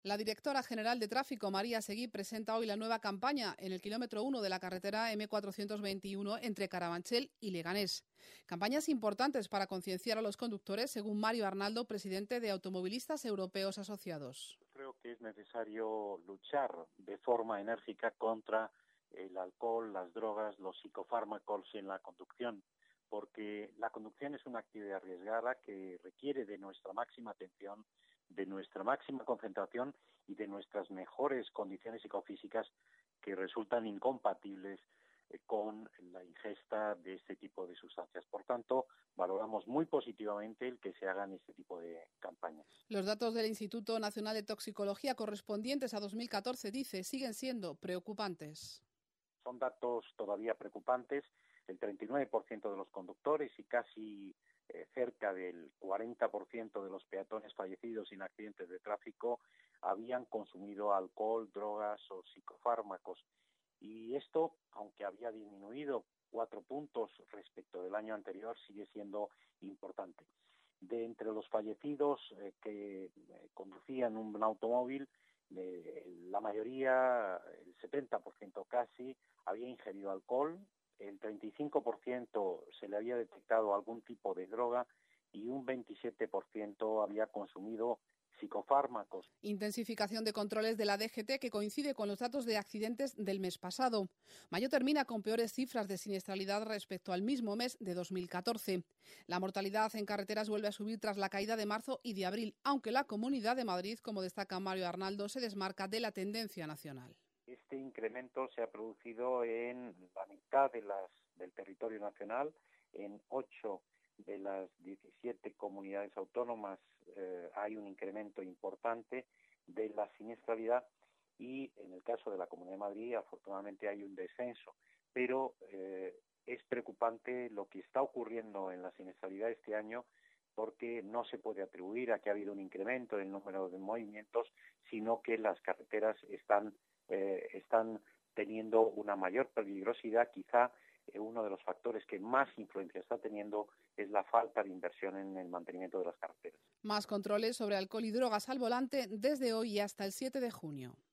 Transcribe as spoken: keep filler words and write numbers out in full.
La directora general de Tráfico, María Seguí, presenta hoy la nueva campaña en el kilómetro uno de la carretera eme cuatrocientos veintiuno entre Carabanchel y Leganés. Campañas importantes para concienciar a los conductores, según Mario Arnaldo, presidente de Automovilistas Europeos Asociados. Creo que es necesario luchar de forma enérgica contra el alcohol, las drogas, los psicofármacos en la conducción, porque la conducción es una actividad arriesgada que requiere de nuestra máxima atención, de nuestra máxima concentración y de nuestras mejores condiciones psicofísicas que resultan incompatibles con la ingesta de este tipo de sustancias. Por tanto, valoramos muy positivamente el que se hagan este tipo de campañas. Los datos del Instituto Nacional de Toxicología correspondientes a dos mil catorce, dice, siguen siendo preocupantes. Son datos todavía preocupantes. El treinta y nueve por ciento de los conductores y casi eh, cerca del cuarenta por ciento de los peatones fallecidos en accidentes de tráfico habían consumido alcohol, drogas o psicofármacos. Y esto, aunque había disminuido cuatro puntos respecto del año anterior, sigue siendo importante. De entre los fallecidos eh, que eh, conducían un automóvil, eh, la mayoría, el setenta por ciento casi, había ingerido alcohol, el treinta y cinco por ciento se le había detectado algún tipo de droga y un veintisiete por ciento había consumido psicofármacos. Intensificación de controles de la D G T que coincide con los datos de accidentes del mes pasado. Mayo termina con peores cifras de siniestralidad respecto al mismo mes de dos mil catorce. La mortalidad en carreteras vuelve a subir tras la caída de marzo y de abril, aunque la Comunidad de Madrid, como destaca Mario Arnaldo, se desmarca de la tendencia nacional. Este incremento se ha producido en la mitad de las, del territorio nacional, en ocho de las diecisiete comunidades autónomas eh, hay un incremento importante de la siniestralidad y en el caso de la Comunidad de Madrid afortunadamente hay un descenso, pero eh, es preocupante lo que está ocurriendo en la siniestralidad este año porque no se puede atribuir a que ha habido un incremento en el número de movimientos, sino que las carreteras están, eh, están teniendo una mayor peligrosidad. Quizá eh, uno de los factores que más influencia está teniendo es la falta de inversión en el mantenimiento de las carreteras. Más controles sobre alcohol y drogas al volante desde hoy y hasta el siete de junio.